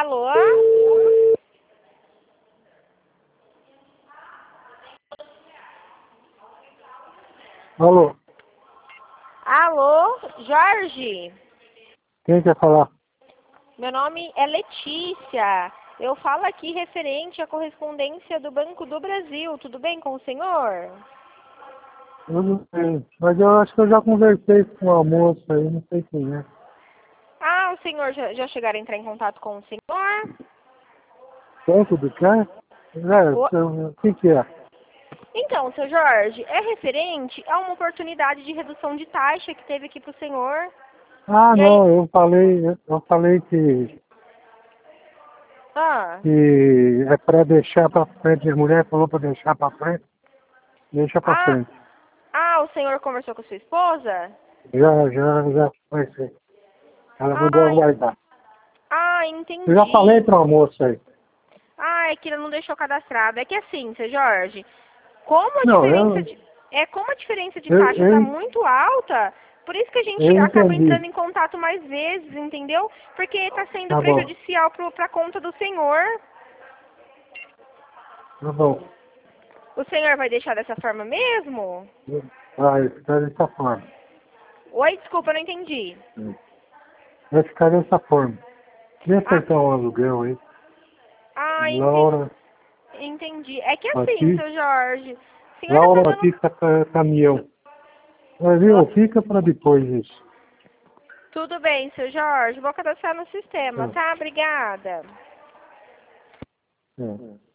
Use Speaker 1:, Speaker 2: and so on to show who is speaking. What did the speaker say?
Speaker 1: Alô?
Speaker 2: Alô,
Speaker 1: Alô, Jorge?
Speaker 2: quem quer falar?
Speaker 1: Meu nome é Letícia. Eu falo aqui referente à correspondência do Banco do Brasil. Tudo bem com o senhor?
Speaker 2: Eu não sei, mas eu acho que eu já conversei com uma moça aí, não sei quem é.
Speaker 1: Ah, o senhor já chegaram a entrar em contato com o senhor?
Speaker 2: Banco do quê? O que é?
Speaker 1: Então, seu Jorge, é referente a uma oportunidade de redução de taxa que teve aqui para o senhor.
Speaker 2: Ah,
Speaker 1: E aí...
Speaker 2: não, eu falei
Speaker 1: Ah,
Speaker 2: que é para deixar para frente, a mulher falou para deixar para frente, deixa para
Speaker 1: ah,
Speaker 2: frente.
Speaker 1: o senhor conversou com sua esposa?
Speaker 2: Já conversei. Ela mandou
Speaker 1: Ah,
Speaker 2: aguardar. Eu já falei
Speaker 1: entendi.
Speaker 2: para uma moça aí.
Speaker 1: Ah, é que ele não deixou cadastrado. É que assim, seu Jorge, como a
Speaker 2: Não,
Speaker 1: diferença como a diferença de
Speaker 2: eu,
Speaker 1: taxa está
Speaker 2: eu,
Speaker 1: muito alta, por isso que a gente
Speaker 2: eu
Speaker 1: acaba entrando
Speaker 2: entendi.
Speaker 1: em contato mais vezes, entendeu? Porque está sendo
Speaker 2: Tá bom,
Speaker 1: prejudicial para a conta do senhor.
Speaker 2: tá bom.
Speaker 1: O senhor vai deixar dessa forma mesmo?
Speaker 2: Vai ficar dessa forma.
Speaker 1: Oi, desculpa, eu não entendi.
Speaker 2: Vai ficar dessa forma. Queria
Speaker 1: Ah,
Speaker 2: acertar um aluguel aí.
Speaker 1: ah,
Speaker 2: Laura
Speaker 1: entendi. É que assim,
Speaker 2: Batista.
Speaker 1: seu Jorge, o senhor está
Speaker 2: Laura
Speaker 1: pagando...
Speaker 2: Batista Caminhão. Mas viu,
Speaker 1: La-
Speaker 2: fica para depois isso.
Speaker 1: Tudo bem, seu Jorge, vou cadastrar no sistema,
Speaker 2: É,
Speaker 1: tá? Obrigada.
Speaker 2: é.